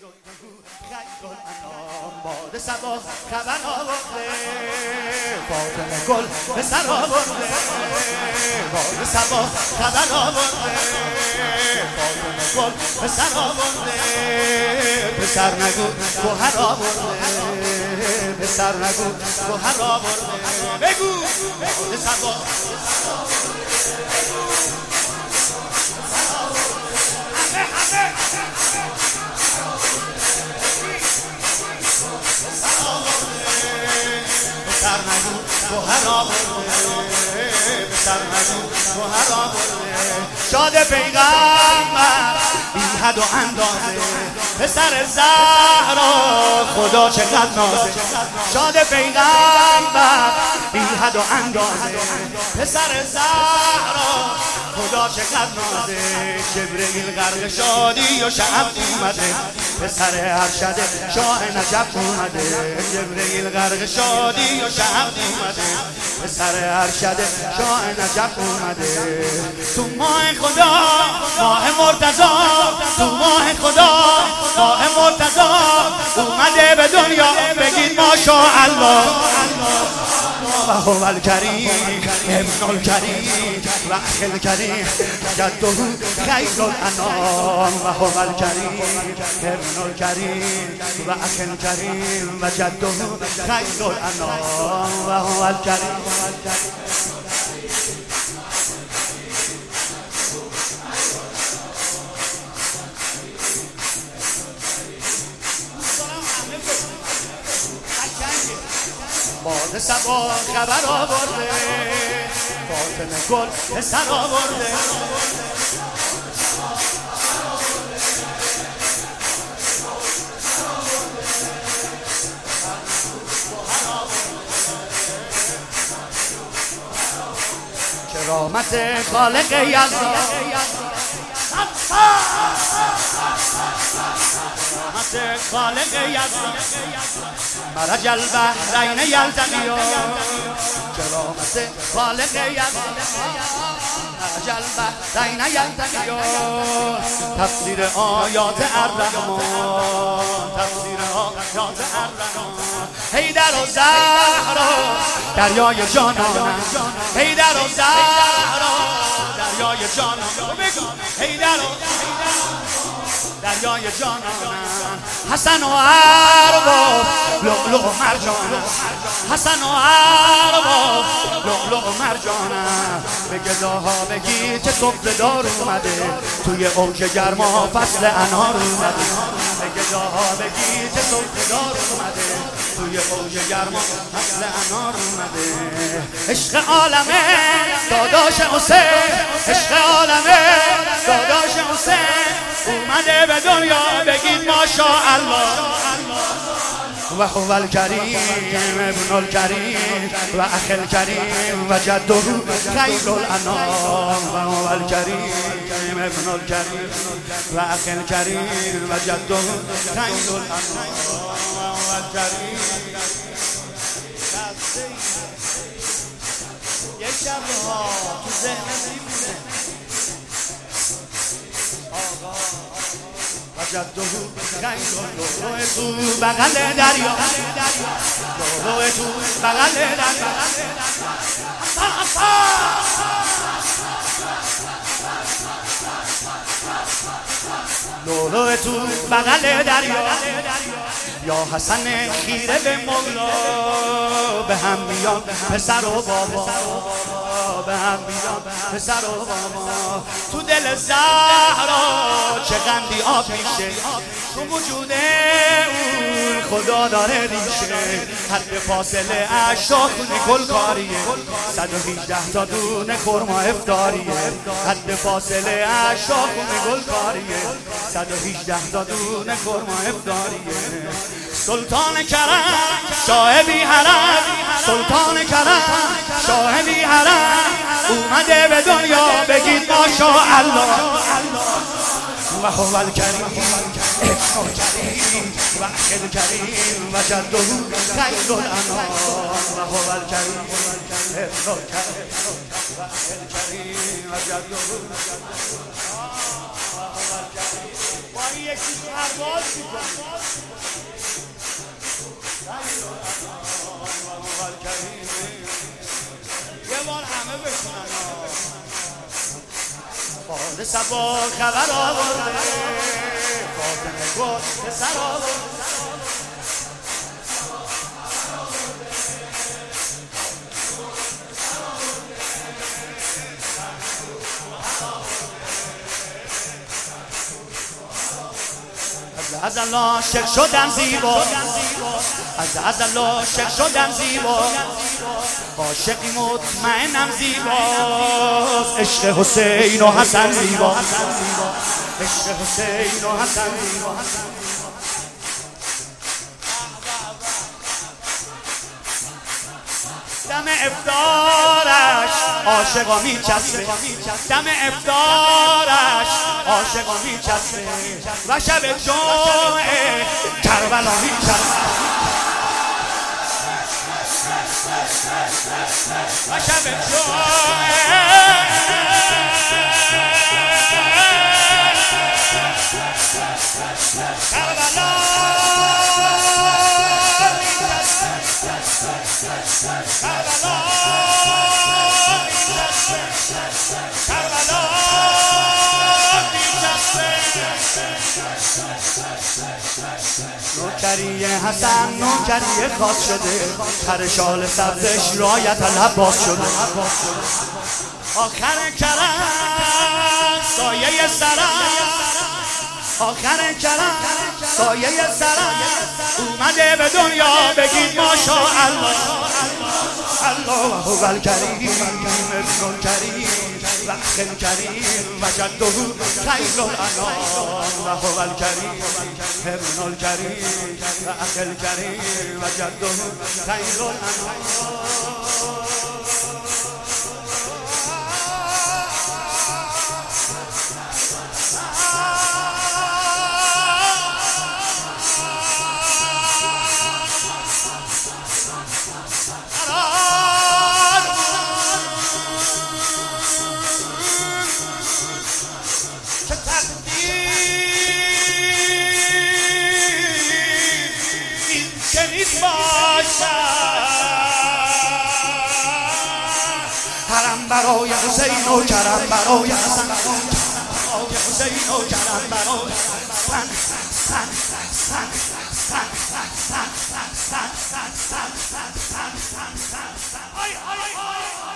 خیر الانام باد صبا خبر آورده فاطمه گل به سر آورده باد صبا خبر آورده فاطمه گل به سر آورده پسر نگو گوهر آورده پسر نگو گوهر آورده بگو باد صبا بسر نگو گوهر آورده بسر نگو گوهر آورده شاد پیغمبر بی حد و اندازه پسر زهرا خدا چقدر نازه شاد پیغمبر بی حد و اندازه پسر زهرا خدا چقدر نازه جبرئیل غرق شادی و شعب اومده پسر ارشد شاه نجف اومده جبرئیل غرق شادی و شعب اومده پسر ارشد شاه نجف اومده تو ماه خدا ماه مرتضی تو ماه خدا ماه مرتضی اومده به دنیا بگید ماشاءالله و هو الکریم ابن الکریم و اخی الکریم جده خیر الانام و هو الکریم ابن الکریم و اخی الکریم و جده خیر الانام و هو الکریم باد صبا خبر آورده فاطمه گل به سر آورده کرامت خالق یزدان کرامت خالق یزدان مرج البحرین یلتقیان کرامت خالق یزدان مرج البحرین یلتقیان تفسیر آیات الرحمن تفسیر آیات الرحمن حیدر و زهرا دریای جانانم حیدر و زهرا دریای جانانم حیدر و دریای جانانم حسن و ارباب لؤلؤ و مرجانم حسن و ارباب لؤلؤ و مرجانم به گداها بگی که صبح دار اومده توی اوج گرما فصل انار اومده به گداها بگی که صبح دار اومده توی اوج گرما فصل انار اومده عشق عالمه داداش حسین عشق عالمه داداش حسین اومده به دنیا بگید ماشاءالله و هو الکریم ابن الکریم و اخی الکریم و جده خیر الانام و هو الکریم ابن الکریم و اخی الکریم و جده خیر الانام و هو الکریم یک شبها تو ذهنم و جده خیر لؤلؤ تو بغل دریا لؤلؤ تو بغل دریا لؤلؤ تو بغل دریا یا حسن خیره به مولا به هم میان پسر و بابا به هم میان پسر و بابا تو دل زهرا چه قندی آب میشه تو وجود اون خدا داره ریشه حد فاصله اشاخون گل کاریه 118 تا دونه خرما افطاریه حد فاصله اشاخون گل کاریه 118 تا دونه خرما افطاریه سلطان کرم شاه بی حرم سلطان کرم شاه بی حرم اومده به دنیا بگید ماشاءالله و هو الکریم ابن الکریم و اخی الکریم و جده خیر الانام و هو الکریم ابن الکریم و اخی الکریم و جده گاهی یکی پرواز میکنه یه بار همه بکنن فال صبا خبر آورده فاطمه گل پسر آورده از الله عاشق شدم زیبا از الله عاشق شدم زیبا عاشقی مطمئنم زیباست عشق حسین و حسن زیبا عشق حسین و حسن زیبا دم افطارش عاشقا میچسبه دم افطارش عاشقا میچسبه و شب جمعه کربلا میچسبه و شب جمعه کربلا نوکری حسن نوکری خاص شده هر شال سبزش رایت العباس شده آخر کرم سایه سرم آخر کرم سایه سرم اومده به دنیا بگید ماشاءالله الله هو الکریم ابن الکریم و اخ الکریم و جده خیر الانام و هو الکریم ابن الکریم و اخ الکریم و جده خیر الانام حرم برای حسین و کرم برای حسن برای حسین و کرم برای حسن